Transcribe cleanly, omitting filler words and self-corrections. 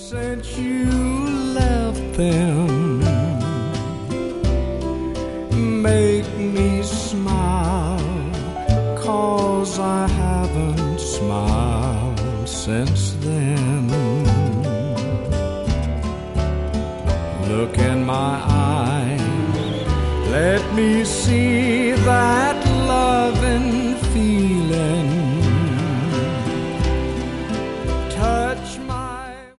Since you left them, make me smile, 'cause I haven't smiled since then. Look in my eyes, let me see that